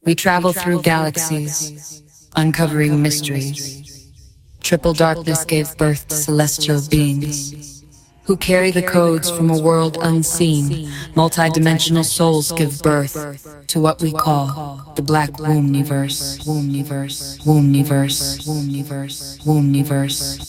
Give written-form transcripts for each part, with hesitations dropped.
We travel through galaxies, uncovering mysteries. Triple darkness gave birth to celestial beings who carry the codes from a world unseen. Multi-dimensional souls give birth to what we call the Black Womb-niverse. Womb-niverse. Womb-niverse. Womb-niverse. Womb-niverse.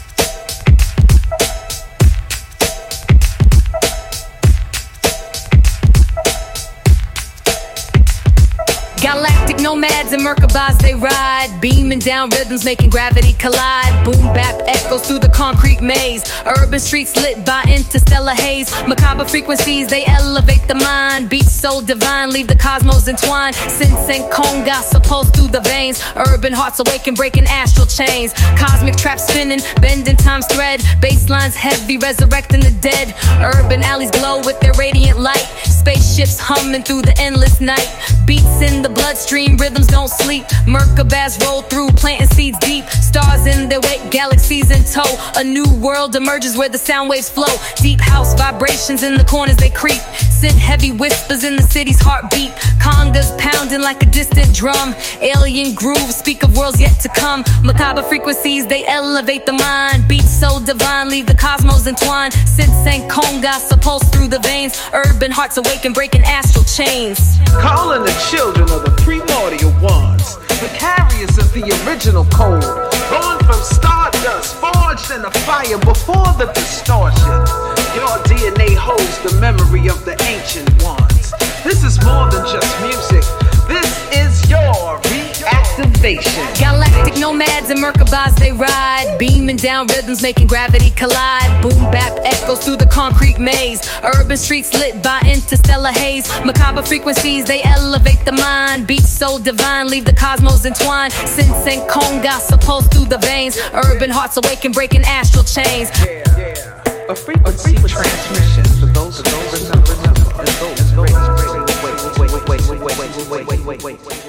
Galactic nomads and Merkabahs they ride, beaming down rhythms, making gravity collide. Boom bap echoes through the concrete maze, urban streets lit by interstellar haze. Macabre frequencies, they elevate the mind. Beats so divine, leave the cosmos entwined. Sense and congas pulse through the veins. Urban hearts awaken, breaking astral chains. Cosmic traps spinning, bending time's thread. Basslines heavy, resurrecting the dead. Urban alleys glow with their radiant light. Spaceships humming through the endless night. Beats in the bloodstream, rhythms don't sleep. Merkabahs roll through, planting seeds deep. Stars in their wake, galaxies in tow. A new world emerges where the sound waves flow. Deep house vibrations in the corners they creep. Send heavy whispers in the city's heartbeat. Congas pounding like a distant drum. Alien grooves speak of worlds yet to come. Macabre frequencies, they elevate the mind. Beats so divine, leave the cosmos entwined. Sense and congas pulse through the veins. Urban hearts awaken, breaking astral chains. Calling the children of the primordial ones, the carriers of the original code, born from stardust, forged in the fire before the distortion. Your DNA holds the memory of the ancient ones. This is more than just music. This is your reactivation. Galactic nomads and Merkabahs they ride, beaming down rhythms, making gravity collide. Boom bap echoes through the concrete maze. Urban streets lit by interstellar haze. Macabre frequencies, they elevate the mind. Beats so divine, leave the cosmos entwined. Sense and congas pulse through the veins. Urban hearts awaken, breaking astral chains. A frequency transmission for those who don't remember. Wait.